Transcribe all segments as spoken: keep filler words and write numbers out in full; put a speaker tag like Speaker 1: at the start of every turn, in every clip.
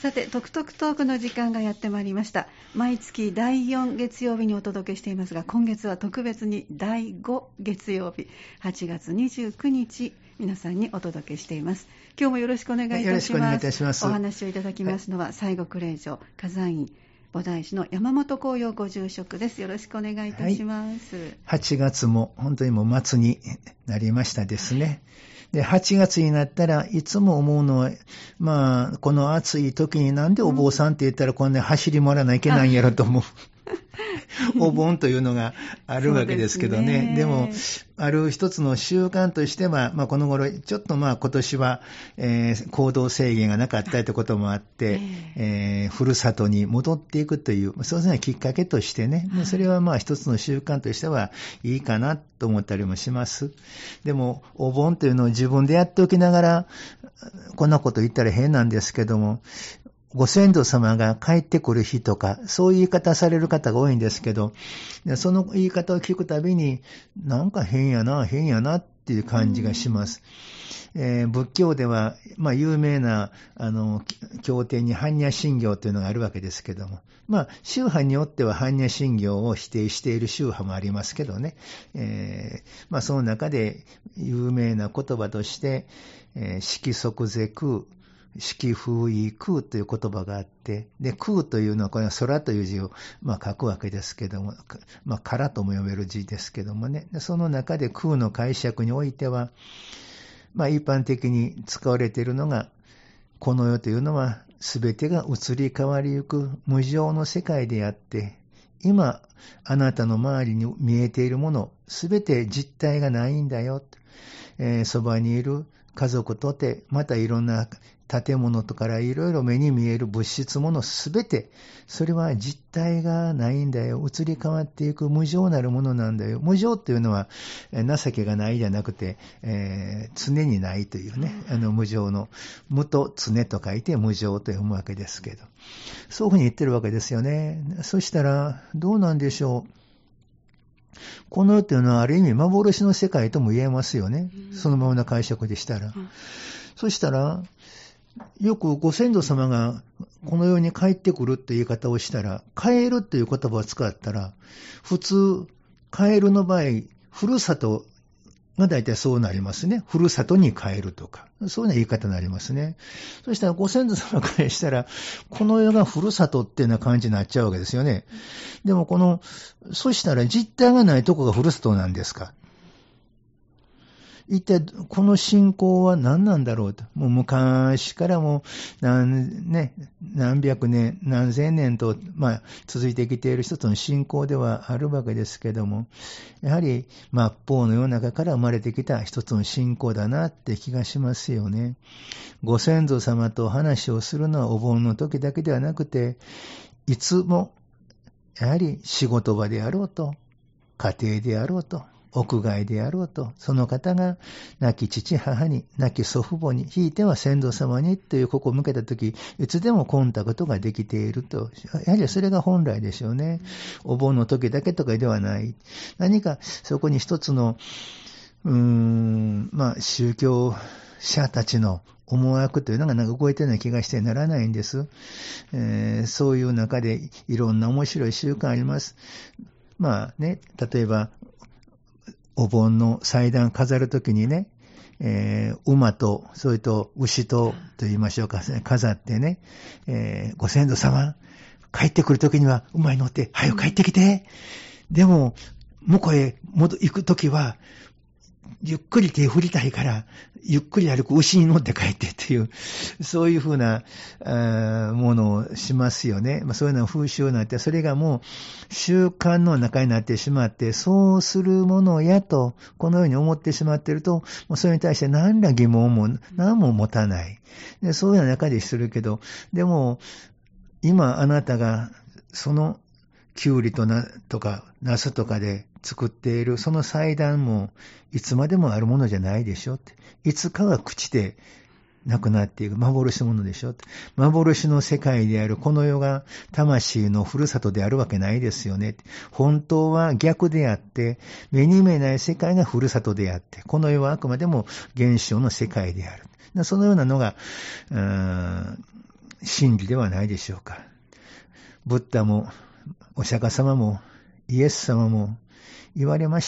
Speaker 1: さて、トクトクトークの時間がやってまいりました。毎月だいよん月曜日にお届けしていますが、今月は特別にだいご月曜日、はちがつにじゅうくにち、皆さんにお届けしています。今日もよろしくお願いいたします。
Speaker 2: よろしくお願いいたします。
Speaker 1: お話をいただきますのは、はい、西国霊場火山院菩提寺の山本光陽ご住職です。よろしくお願いいたします。はい、
Speaker 2: はちがつも本当にもう末になりましたですね。で、はちがつになったらいつも思うのは、まあこの暑い時になんでお坊さんって言ったらこんな走り回らないといけないんやろと思う。お盆というのがあるわけですけどね。で, でもある一つの習慣としては、まあ、この頃ちょっとまあ今年は、えー、行動制限がなかったということもあって、えー、ふるさとに戻っていくというそういうきっかけとしてね、それはまあ一つの習慣としてはいいかなと思ったりもします。でもお盆というのを自分でやっておきながらこんなこと言ったら変なんですけども、ご先祖様が帰ってくる日とか、そういう言い方される方が多いんですけど、その言い方を聞くたびに、なんか変やな、変やなっていう感じがします。えー、仏教では、まあ、有名な、あの、経典に般若心経というのがあるわけですけども、まあ、宗派によっては般若心経を否定している宗派もありますけどね、えー、まあ、その中で有名な言葉として、えー、色即是空、色風意空という言葉があって、で、空というのはこれは空という字を、まあ、書くわけですけども、まあ、空とも読める字ですけどもね、その中で空の解釈においては、まあ、一般的に使われているのが、この世というのは全てが移り変わりゆく無常の世界であって、今あなたの周りに見えているもの、全て実体がないんだよ。えー、そばにいる家族とて、またいろんな建物とからいろいろ目に見える物質ものすべて、それは実体がないんだよ。移り変わっていく無常なるものなんだよ。無常っていうのは情けがないじゃなくて、えー、常にないというね、あの無常の無と常と書いて無常と読むわけですけど、そういうふうに言ってるわけですよね。そしたらどうなんでしょう。この世というのはある意味幻の世界とも言えますよね。そのままの解釈でしたら。そしたら、よくご先祖様がこの世に帰ってくるっていう言い方をしたら、帰るっていう言葉を使ったら、普通、帰るの場合、ふるさとが大体そうなりますね。ふるさとに帰るとか。そういうような言い方になりますね。そしたらご先祖様からしたら、この世がふるさとっていうような感じになっちゃうわけですよね。でもこの、そしたら実体がないとこがふるさとなんですか。一体この信仰は何なんだろうと。もう昔からもう何、ね、何百年、何千年と、まあ、続いてきている一つの信仰ではあるわけですけども、やはり末法の世の中から生まれてきた一つの信仰だなって気がしますよね。ご先祖様と話をするのはお盆の時だけではなくて、いつもやはり仕事場であろうと、家庭であろうと、屋外であろうと、その方が亡き父母に、亡き祖父母に、ひいては先祖様にというここを向けたとき、いつでもコンタクトができていると。やはりそれが本来でしょうね。お盆の時だけとかではない。何かそこに一つの、うーん、まあ宗教者たちの思惑というのがなんか動いてるような気がしてならないんです。えー、そういう中でいろんな面白い習慣あります。まあね、例えば、お盆の祭壇飾るときにね、えー、馬と、それと牛と、と言いましょうか、飾ってね、えー、ご先祖様、帰ってくるときには馬に乗って、はよ帰ってきて。でも、向こうへ戻行くときは、ゆっくり手振りたいから、ゆっくり歩く牛に乗って帰ってっていう、そういうふうなものをしますよね。まあ、そういうの風習になって、それがもう習慣の中になってしまって、そうするものやと、このように思ってしまっていると、もうそれに対して何ら疑問も何も持たない。で、そういうような中でするけど、でも、今あなたがそのキュウリとなとかナスとかで作っているその祭壇もいつまでもあるものじゃないでしょって。いつかは朽ちてなくなっていく幻のものでしょって。幻の世界であるこの世が魂のふるさとであるわけないですよね。本当は逆であって、目に見えない世界がふるさとであって、この世はあくまでも現象の世界である。そのようなのが、うーん真理ではないでしょうか。ブッダもお釈迦様もイエス様も言われました。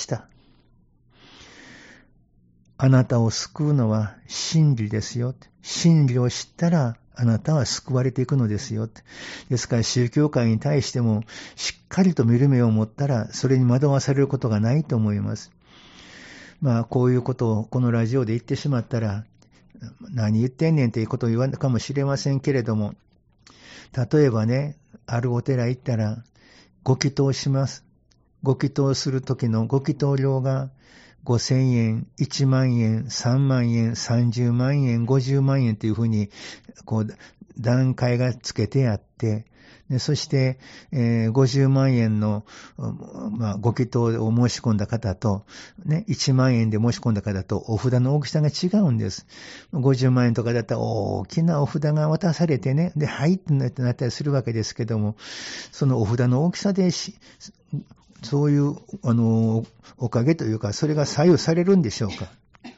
Speaker 2: あなたを救うのは真理ですよ。真理を知ったらあなたは救われていくのですよ。ですから宗教界に対してもしっかりと見る目を持ったらそれに惑わされることがないと思います。まあこういうことをこのラジオで言ってしまったら何言ってんねんということを言わんかもしれませんけれども、例えばね、あるお寺行ったらご祈祷します。ご祈祷するときのご祈祷料がごせんえん、いちまんえん、さんまんえん、さんじゅうまんえん、ごじゅうまんえんというふうにこう段階がつけてあって、でそして、えー、ごじゅうまんえんの、まあ、ご祈祷を申し込んだ方と、ね、いちまんえんで申し込んだ方とお札の大きさが違うんです。ごじゅうまんえんとかだったら大きなお札が渡されてね、で、はいってなったりするわけですけども、そのお札の大きさでし、そういう、あの、おかげというか、それが左右されるんでしょうか。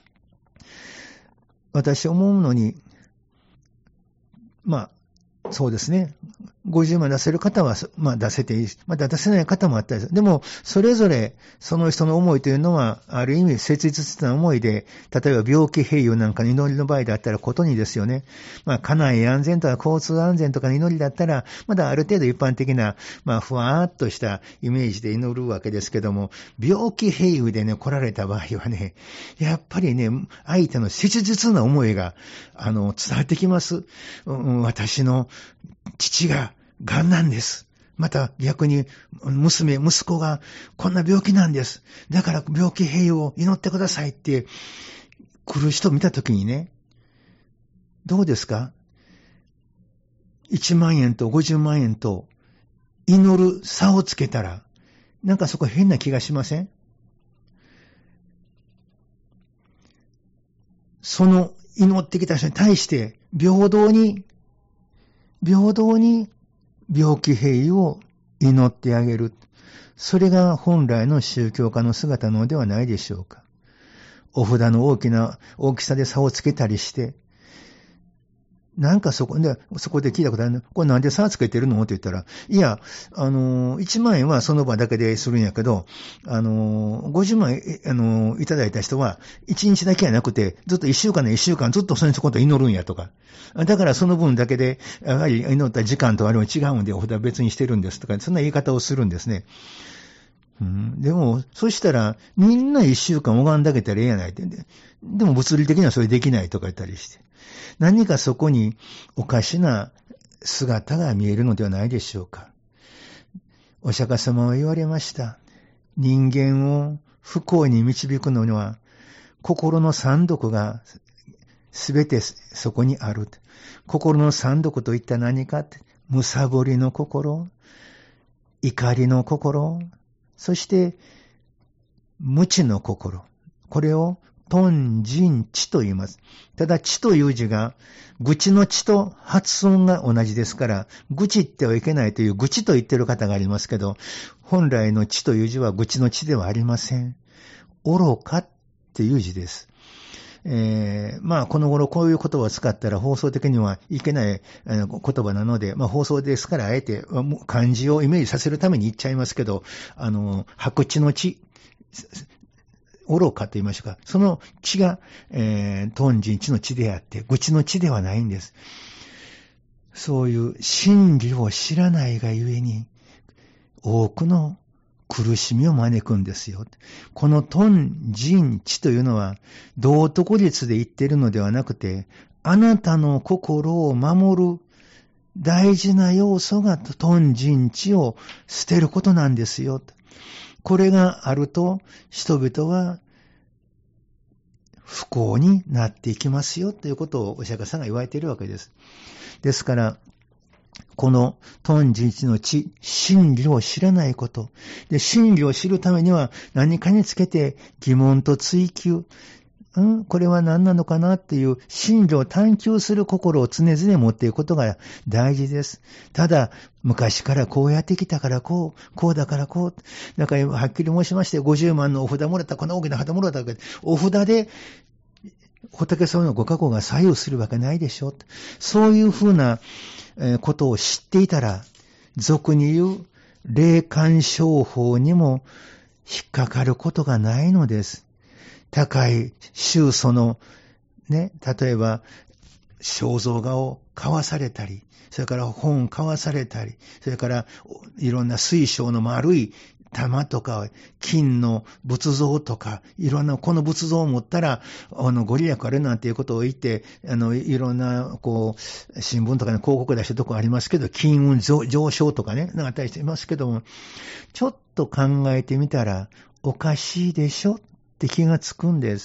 Speaker 2: 私思うのに、まあ、そうですね。ごじゅうまん出せる方は、まあ出せていいし、また出せない方もあったりする。でも、それぞれ、その人の思いというのは、ある意味、切実な思いで、例えば病気併用なんかの祈りの場合だったらことにですよね。まあ、家内安全とか交通安全とかの祈りだったら、まだある程度一般的な、まあ、ふわーっとしたイメージで祈るわけですけども、病気併用でね、来られた場合はね、やっぱりね、相手の切実な思いが、あの、伝わってきます。うん、私の父が、癌なんです。また逆に娘、息子がこんな病気なんです。だから病気併用を祈ってくださいって来る人を見たときにね、どうですか？いちまんえんとごじゅうまんえんと祈る差をつけたら、なんかそこ変な気がしません？その祈ってきた人に対して平等に、平等に病気併用を祈ってあげる。それが本来の宗教家の姿なのではないでしょうか。お札の大きな、大きさで差をつけたりして、なんかそこで、そこで聞いたことあるの、これなんで差つけてるのって言ったら、いや、あの、いちまんえんはその場だけでするんやけど、あの、ごじゅうまん円、あの、いただいた人は、いちにちだけじゃなくて、ずっといっしゅうかんのいっしゅうかんずっとそのこと祈るんやとか。だからその分だけで、やはり祈った時間とあれは違うんで、お札別にしてるんですとか、そんな言い方をするんですね。うん、でも、そしたら、みんないっしゅうかん拝んだけたらええやないって。でも物理的にはそれできないとか言ったりして。何かそこにおかしな姿が見えるのではないでしょうか。お釈迦様は言われました。人間を不幸に導くのには、心の三毒がすべてそこにある。心の三毒といった何かって、むさぼりの心、怒りの心、そして無知の心。これを頓人知と言います。ただ知という字が、愚痴の知と発音が同じですから、愚痴ってはいけないという愚痴と言っている方がありますけど、本来の知という字は愚痴の知ではありません。愚かっていう字です。えー、まあこの頃こういう言葉を使ったら放送的にはいけない言葉なので、まあ放送ですからあえて漢字をイメージさせるために言っちゃいますけど、あの、白知の知、愚かと言いましょうか。その知が、えー、頓人知の知であって、愚痴の知ではないんです。そういう真理を知らないがゆえに、多くの苦しみを招くんですよ。この頓人知というのは、道徳律で言っているのではなくて、あなたの心を守る大事な要素が頓人知を捨てることなんですよ。これがあると、人々は不幸になっていきますよということをお釈迦さんが言われているわけです。ですから、この頓人知の知、真理を知らないこと。で、真理を知るためには何かにつけて疑問と追求。うん、これは何なのかなっていう真理を探求する心を常々持っていくことが大事です。ただ、昔からこうやってきたからこう、こうだからこう。だからはっきり申しまして、ごじゅうまんのお札もらった、この大きな旗もらったわけで、お札で仏様のご加護が左右するわけないでしょ。そういうふうなことを知っていたら、俗に言う霊感商法にも引っかかることがないのです。高い宗祖のね、例えば肖像画を買わされたり、それから本を買わされたり、それからいろんな水晶の丸い玉とか、金の仏像とか、いろんな、この仏像を持ったら、あの、ご利益あるなんていうことを言って、あの、いろんな、こう、新聞とかに広告出してるとこありますけど、金運上昇とかね、なんかあったりしてますけども、ちょっと考えてみたら、おかしいでしょって気がつくんです。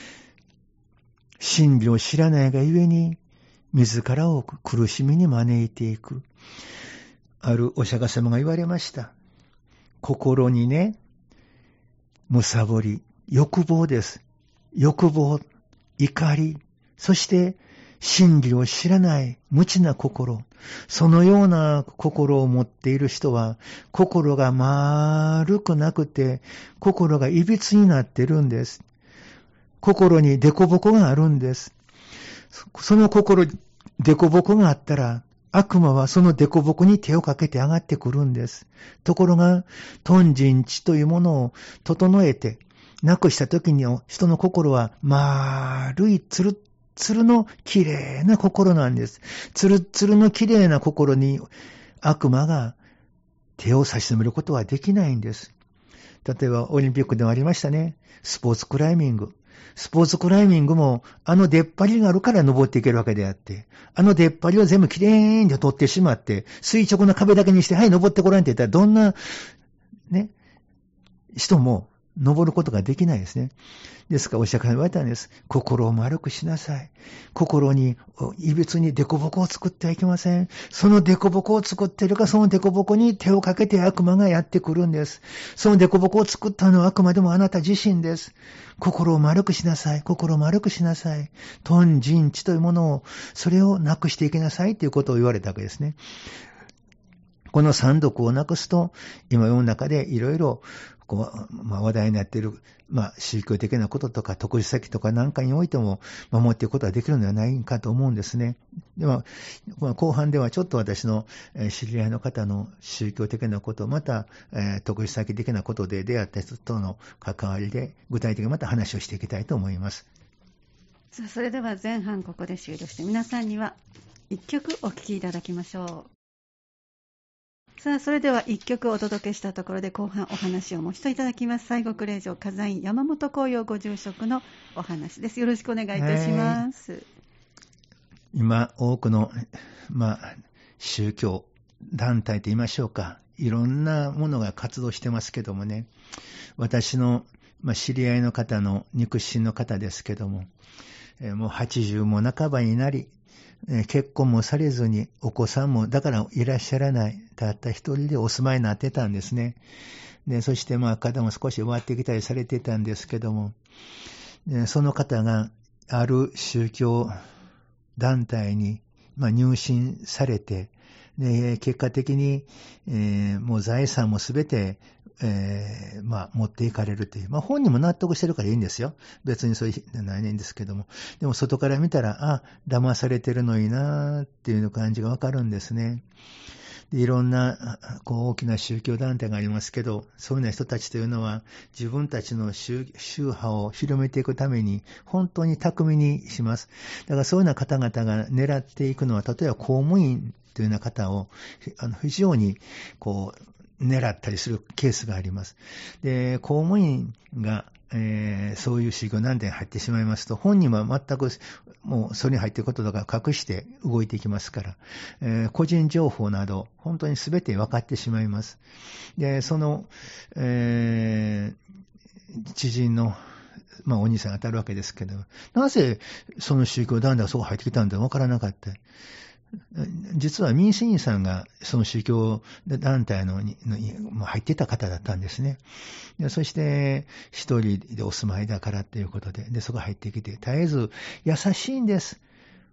Speaker 2: 真理を知らないがゆえに、自らを苦しみに招いていく。あるお釈迦様が言われました。心にね、貪り、欲望です。欲望、怒り、そして真理を知らない無知な心。そのような心を持っている人は、心が丸くなくて、心がいびつになってるんです。心に凸凹があるんです。その心、凸凹があったら、悪魔はその凸凹に手をかけて上がってくるんです。ところが、貪嗔痴というものを整えて、なくしたときに人の心は丸いつるっつるの綺麗な心なんです。つるっつるの綺麗な心に悪魔が手を差し伸べることはできないんです。例えばオリンピックでもありましたね。スポーツクライミング。スポーツクライミングもあの出っ張りがあるから登っていけるわけであって、あの出っ張りを全部きれいに取ってしまって、垂直な壁だけにして、はい、登ってこらんって言ったら、どんな、ね、人も登ることができないですね。ですからお釈迦に言われたんです。心を丸くしなさい。心にいびつに凸凹を作ってはいけません。その凸凹を作っているか、その凸凹に手をかけて悪魔がやってくるんです。その凸凹を作ったのはあくまでもあなた自身です。心を丸くしなさい。心を丸くしなさい。貪嗔痴というものを、それをなくしていきなさいということを言われたわけですね。この三毒をなくすと、今世の中でいろいろこう、まあ、話題になっている、まあ、宗教的なこととか、特殊先とかなんかにおいても守っていくことができるのではないかと思うんですね。でも、後半ではちょっと私の知り合いの方の宗教的なこと、また、えー、特殊先的なことで出会った人との関わりで、具体的にまた話をしていきたいと思います。
Speaker 1: さあ、それでは前半ここで終了して、皆さんには一曲お聴きいただきましょう。さあ、それでは一曲お届けしたところで後半お話をもう一度いただきます。西国霊場火山院山本光陽ご住職のお話です。よろしくお願いいたします。
Speaker 2: 今多くの、まあ、宗教団体と言いましょうか、いろんなものが活動してますけどもね、私の、まあ、知り合いの方の肉親の方ですけども、えー、もうはちじゅうも半ばになり、結婚もされずにお子さんもだからいらっしゃらない、たった一人でお住まいになってたんですね。でそしてまあ方も少し終わってきたりされてたんですけども、でその方がある宗教団体にまあ入信されて、で結果的に、えー、もう財産もすべてえー、まあ、持っていかれるという。まあ、本人も納得してるからいいんですよ。別にそういうのはないんですけども。でも、外から見たら、あ、騙されてるのになーっていう感じがわかるんですね。でいろんな、こう、大きな宗教団体がありますけど、そういうような人たちというのは、自分たちの 宗, 宗派を広めていくために、本当に巧みにします。だから、そういうような方々が狙っていくのは、例えば公務員というような方を、あの非常に、こう、狙ったりするケースがあります。で、公務員が、えー、そういう宗教団体に入ってしまいますと、本人は全くもうそれに入っていることとか隠して動いていきますから、えー、個人情報など本当に全て分かってしまいます。で、その、えー、知人のまあ、お兄さんが当たるわけですけど、なぜその宗教団体がそこ入ってきたんだか分からなかった。実は民主院さんがその宗教団体のに入ってた方だったんですね。でそして一人でお住まいだからということで、でそこ入ってきて、絶えず優しいんです。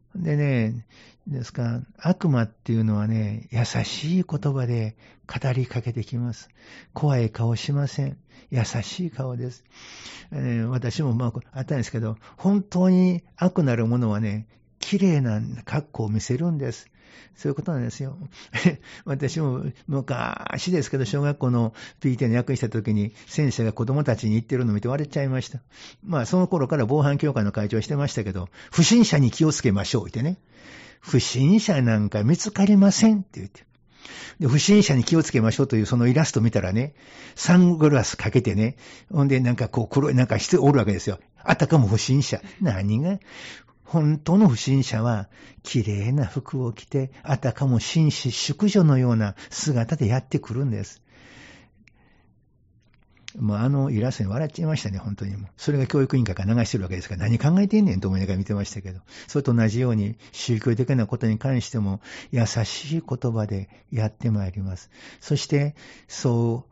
Speaker 2: でね、ですから、悪魔っていうのはね、優しい言葉で語りかけてきます。怖い顔しません。優しい顔です。えー、私もまあ、あったんですけど、本当に悪なるものはね、綺麗な格好を見せるんです。そういうことなんですよ。私も昔ですけど、小学校の ピーティー の役員した時に、先生が子供たちに言ってるのを見て笑っちゃいました。まあ、その頃から防犯協会の会長をしてましたけど、不審者に気をつけましょうってね。不審者なんか見つかりませんって言って。で、不審者に気をつけましょうというそのイラスト見たらね、サングラスかけてね、ほんでなんかこう黒いなんか人おるわけですよ。あたかも不審者。何が本当の不審者は、綺麗な服を着て、あたかも紳士淑女のような姿でやってくるんです。もうあのイラストに笑っちゃいましたね、本当にもう。それが教育委員会から流してるわけですから、何考えてんねんと思いながら見てましたけど。それと同じように、宗教的なことに関しても、優しい言葉でやってまいります。そして、そう、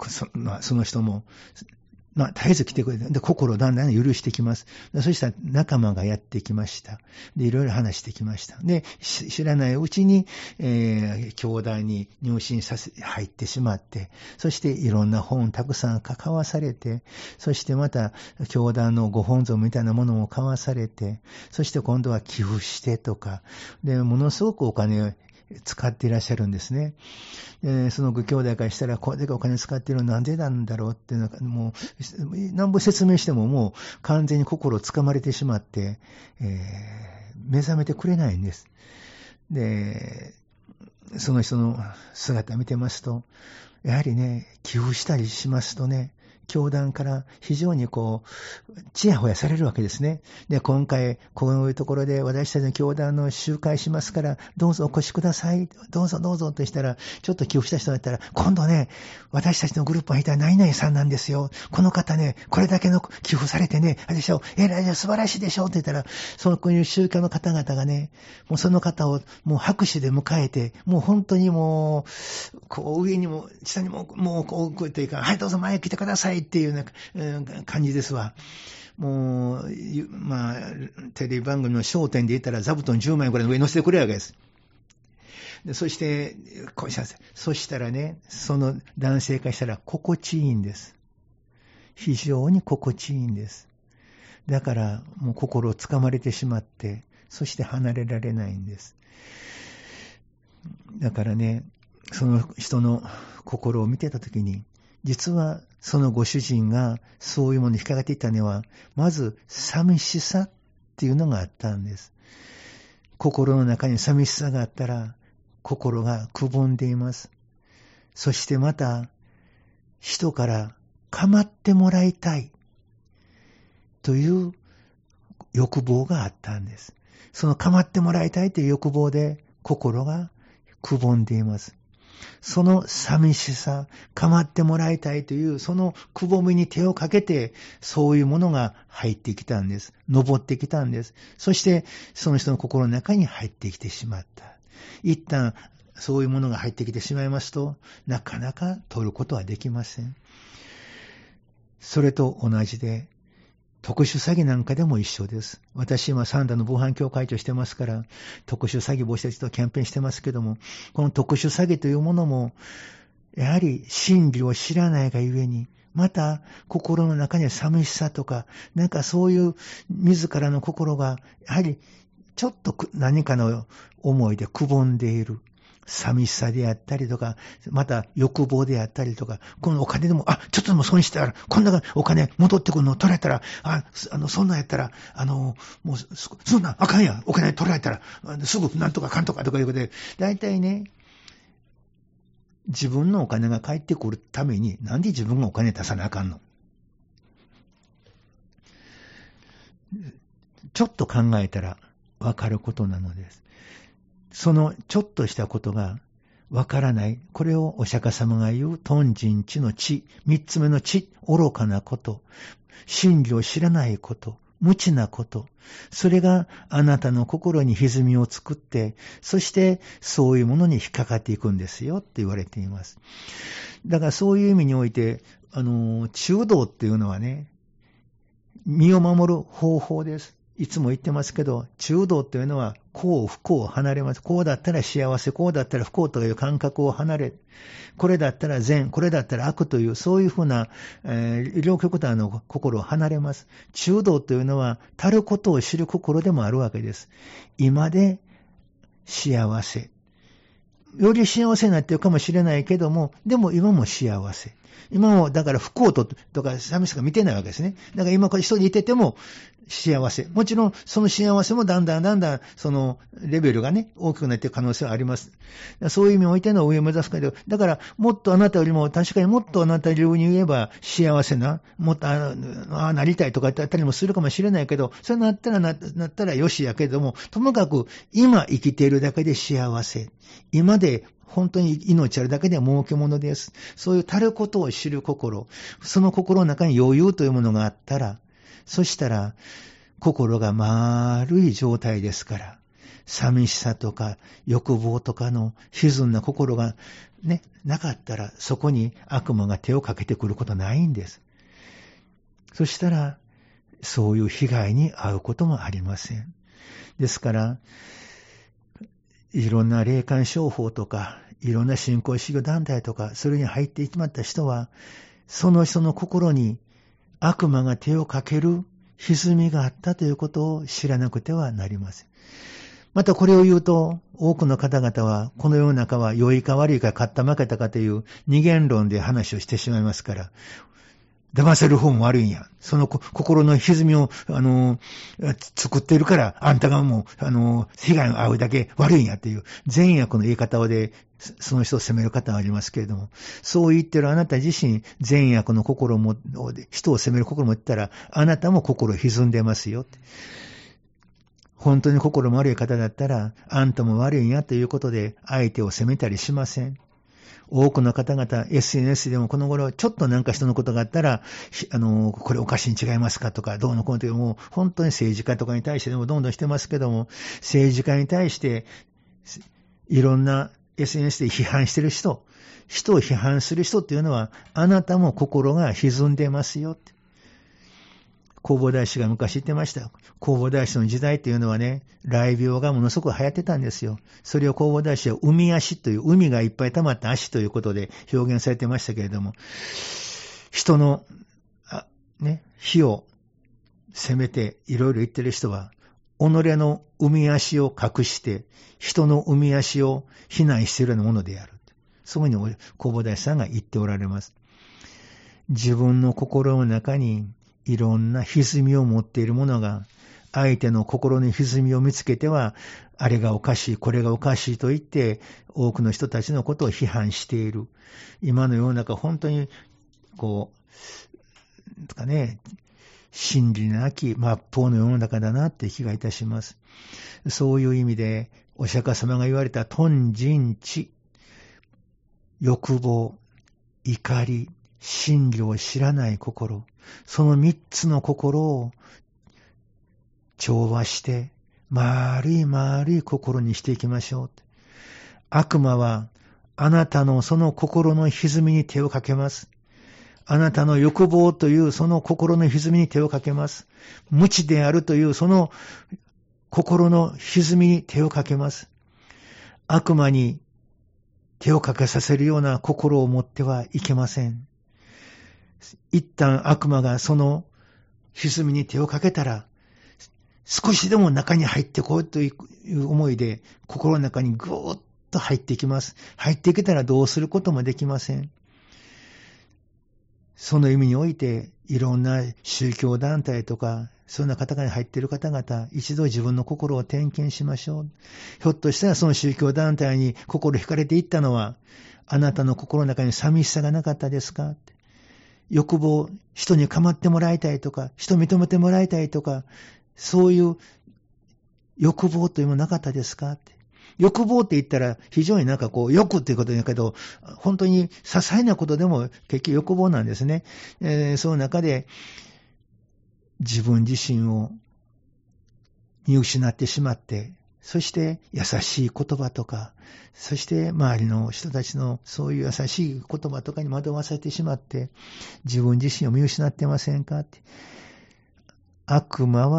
Speaker 2: そ, まあ、その人も、まあ、絶えず来てくれて、で、心をだんだん許してきます。そしたら仲間がやってきました。で、いろいろ話してきました。で、知らないうちに、えー、教団に入信させ、入ってしまって、そしていろんな本たくさん買わされて、そしてまた、教団のご本尊みたいなものも買わされて、そして今度は寄付してとか、で、ものすごくお金を使っていらっしゃるんですね。えー、そのご兄弟からしたら、これだけお金使ってるのなんでなんだろうっていうのが、もう、何ぼ説明してももう完全に心をつかまれてしまって、えー、目覚めてくれないんです。で、その人の姿を見てますと、やはりね、寄付したりしますとね、教団から非常にこう、ちやほやされるわけですね。で、今回、こういうところで私たちの教団の集会しますから、どうぞお越しください。どうぞどうぞとしたら、ちょっと寄付した人だったら、今度ね、私たちのグループは一体何々さんなんですよ。この方ね、これだけの寄付されてね、あれでしょ、えらい素晴らしいでしょって言ったら、そのこういう宗教の方々がね、もうその方をもう拍手で迎えて、もう本当にもう、こう上にも下にも、もうこう、こうやっていうか、はいどうぞ前来てくださいっていうような感じですわ。もう、まあ、テレビ番組の笑点で言ったら座布団じゅうまいぐらいの上に乗せてくれるわけです。でそして、こうします。そしたらね、その男性からしたら心地いいんです。非常に心地いいんです。だから、もう心をつかまれてしまって、そして離れられないんです。だからね、その人の心を見てたときに、実はそのご主人がそういうものに引っかかっていったのは、まず寂しさっていうのがあったんです。心の中に寂しさがあったら、心がくぼんでいます。そしてまた、人から構ってもらいたいという欲望があったんです。その構ってもらいたいという欲望で心がくぼんでいます。その寂しさ、構ってもらいたいという、そのくぼみに手をかけて、そういうものが入ってきたんです。登ってきたんです。そして、その人の心の中に入ってきてしまった。一旦、そういうものが入ってきてしまいますと、なかなか取ることはできません。それと同じで、特殊詐欺なんかでも一緒です。私今サンダの防犯協会長してますから、特殊詐欺防止とキャンペーンしてますけども、この特殊詐欺というものも、やはり真理を知らないがゆえに、また心の中には寂しさとか、なんかそういう自らの心が、やはりちょっと何かの思いでくぼんでいる。寂しさであったりとか、また欲望であったりとか、このお金でも、あ、ちょっとでも損したら、こんなお金戻ってくるの取られたら、あ、あの、そんなんやったら、あの、もう、そんなんあかんやん、お金取られたら、すぐなんとかかんとかとかいうことで、大体ね、自分のお金が返ってくるために、なんで自分がお金出さなあかんの？ちょっと考えたらわかることなのです。そのちょっとしたことがわからない。これをお釈迦様が言う、貪瞋痴の痴。三つ目の痴。愚かなこと。真理を知らないこと。無知なこと。それがあなたの心に歪みを作って、そしてそういうものに引っかかっていくんですよって言われています。だからそういう意味において、あの、中道っていうのはね、身を守る方法です。 いつも言ってますけど、中道というのは幸不幸を離れます。こうだったら幸せ、こうだったら不幸という感覚を離れ、これだったら善、これだったら悪という、そういうふうな、えー、両極端の心を離れます。中道というのは、たることを知る心でもあるわけです。今で幸せ。より幸せになっているかもしれないけども、でも今も幸せ。今も、だから不幸ととか寂しさが見てないわけですね。だから今これ一人いてても幸せ。もちろんその幸せもだんだんだんだんそのレベルがね、大きくなっている可能性はあります。そういう意味においての上を目指すけど、だからもっとあなたよりも、確かにもっとあなた流に言えば幸せな、もっとああなりたいとか言ったりもするかもしれないけど、それなったらな、なったらよしやけども、ともかく今生きているだけで幸せ。今で本当に命あるだけで儲けものです。そういうたることを知る心、その心の中に余裕というものがあったら、そしたら心が丸い状態ですから、寂しさとか欲望とかの歪んだ心がね、なかったら、そこに悪魔が手をかけてくることはないんです。そしたら、そういう被害に遭うこともありません。ですから、いろんな霊感商法とか、いろんな信仰宗教団体とか、それに入ってしまった人は、その人の心に悪魔が手をかける歪みがあったということを知らなくてはなりません。またこれを言うと、多くの方々は、この世の中は良いか悪いか勝った負けたかという二元論で話をしてしまいますから、騙せる方も悪いんや。その心の歪みを、あの、作っているから、あんたがもう、あの、被害を遭うだけ悪いんやっていう、善悪の言い方で、その人を責める方はありますけれども、そう言ってるあなた自身、善悪の心をも、人を責める心を持ったら、あなたも心歪んでますよって。本当に心も悪い方だったら、あんたも悪いんやということで、相手を責めたりしません。多くの方々、エスエヌエス でもこの頃、ちょっとなんか人のことがあったら、あの、これおかしいに違いますかとか、どうのこうのという、もう本当に政治家とかに対してでもどんどんしてますけども、政治家に対して、いろんな エスエヌエス で批判してる人、人を批判する人っていうのは、あなたも心が歪んでますよって。弘法大師が昔言ってました。弘法大師の時代っていうのはね、雷病がものすごく流行ってたんですよ。それを弘法大師は海足という、海がいっぱい溜まった足ということで表現されてましたけれども、人の、あね、火を責めていろいろ言ってる人は、己の海足を隠して、人の海足を非難しているようなものである。そういうふうに弘法大師さんが言っておられます。自分の心の中に、いろんな歪みを持っているものが、相手の心の歪みを見つけては、あれがおかしい、これがおかしいと言って、多くの人たちのことを批判している。今の世の中、本当に、こう、とかね、真理なき末法の世の中だなって気がいたします。そういう意味で、お釈迦様が言われた貪瞋痴、欲望、怒り、真理を知らない心、その三つの心を調和して、丸い丸い心にしていきましょう。悪魔は、あなたのその心の歪みに手をかけます。あなたの欲望というその心の歪みに手をかけます。無知であるというその心の歪みに手をかけます。悪魔に手をかけさせるような心を持ってはいけません。一旦悪魔がその歪みに手をかけたら、少しでも中に入ってこうという思いで、心の中にぐーっと入ってきます。入ってきたらどうすることもできません。その意味において、いろんな宗教団体とか、そんな方々に入っている方々、一度自分の心を点検しましょう。ひょっとしたらその宗教団体に心惹かれていったのは、あなたの心の中に寂しさがなかったですか？欲望、人に構ってもらいたいとか、人認めてもらいたいとか、そういう欲望というのもなかったですかって。欲望って言ったら非常になんかこう欲っていうことだけど、本当に些細なことでも結局欲望なんですね。えー、その中で自分自身を見失ってしまって、そして優しい言葉とか、そして周りの人たちのそういう優しい言葉とかに惑わされてしまって、自分自身を見失ってませんかって。悪魔は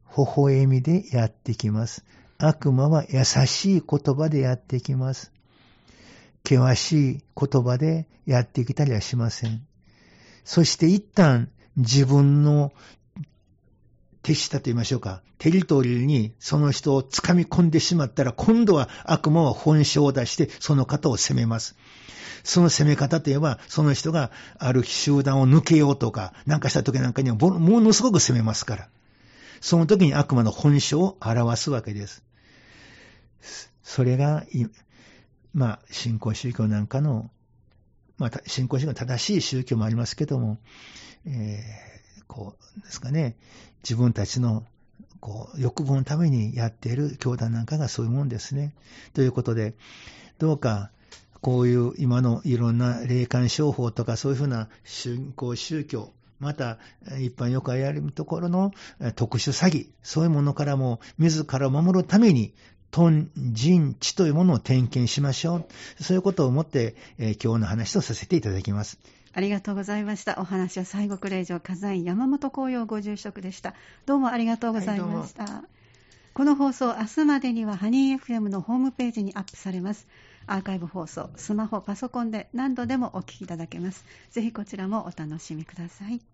Speaker 2: 微笑みでやってきます。悪魔は優しい言葉でやってきます。険しい言葉でやってきたりはしません。そして一旦自分の手下と言いましょうか、テリトリーにその人を掴み込んでしまったら、今度は悪魔は本性を出してその方を責めます。その攻め方といえば、その人がある集団を抜けようとか、なんかした時なんかにはものすごく攻めますから。その時に悪魔の本性を表すわけです。それが、まあ、新興宗教なんかの、まあ、新興宗教の正しい宗教もありますけども、えー、こうですかね、自分たちのこう欲望のためにやっている教団なんかがそういうもんですね。ということで、どうかこういう今のいろんな霊感商法とかそういうふうな新興宗教、また一般よくやるところの特殊詐欺、そういうものからも自らを守るために貪嗔痴というものを点検しましょう。そういうことを思って、えー、今日の話とさせていただきます。
Speaker 1: ありがとうございました。お話は西国霊場火山院山本光陽ご住職でした。どうもありがとうございました。はい、この放送、明日までにはハニー エフエム のホームページにアップされます。アーカイブ放送、スマホ、パソコンで何度でもお聞きいただけます。ぜひこちらもお楽しみください。